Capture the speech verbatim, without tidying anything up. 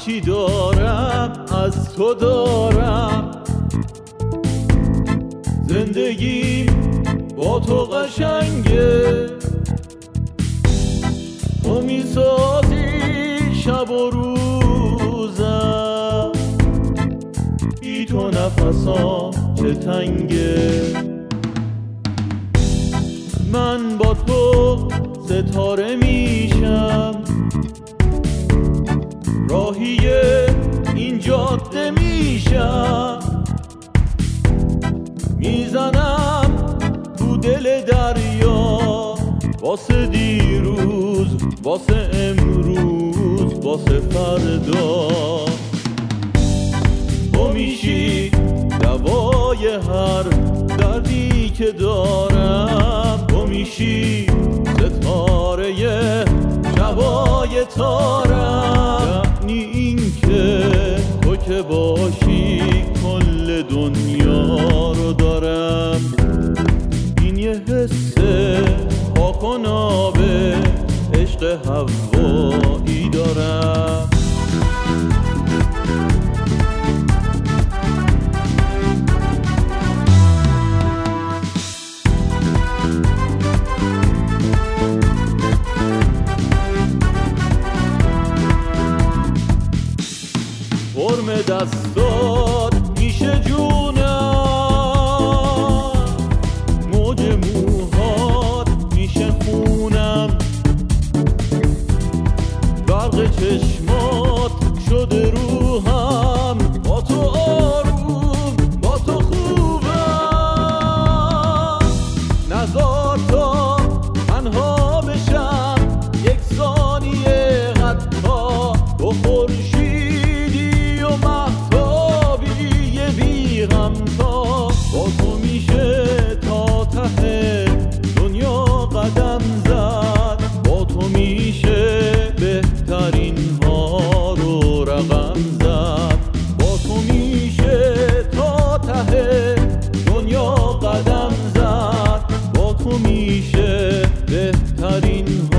هرچی دارم از تو دارم، زندگیم با تو قشنگه، تو میسازی شب و روزم، بی تو نفسام چه تنگه. من با تو ستاره میشم، راهی این جاده میشم، میزنم تو دل دریا، واسه دیروز، واسه امروز، واسه فردا. تو میشی دوای هر دردی که دارم، تو میشی ستاره شبای تارم، یعنی این که تو که باشی کل دنیا رو دارم. این یه حسه پاک و نابه، عشق هوایی دارم. فرم دستات میشه جونم، موج موهات میشه خونم، برق چشمات شده روحم، با تو آروم، با تو خوبم. نزار تا تنها بشم یک ثانیه، حتی تو خورشیدی و مهتابی بی غمتا، با تو میشه تا ته دنیا قدم زد، با تو میشه بهترین ها رو رقم زد، با تو میشه تا ته دنیا قدم زد، با تو میشه بهترین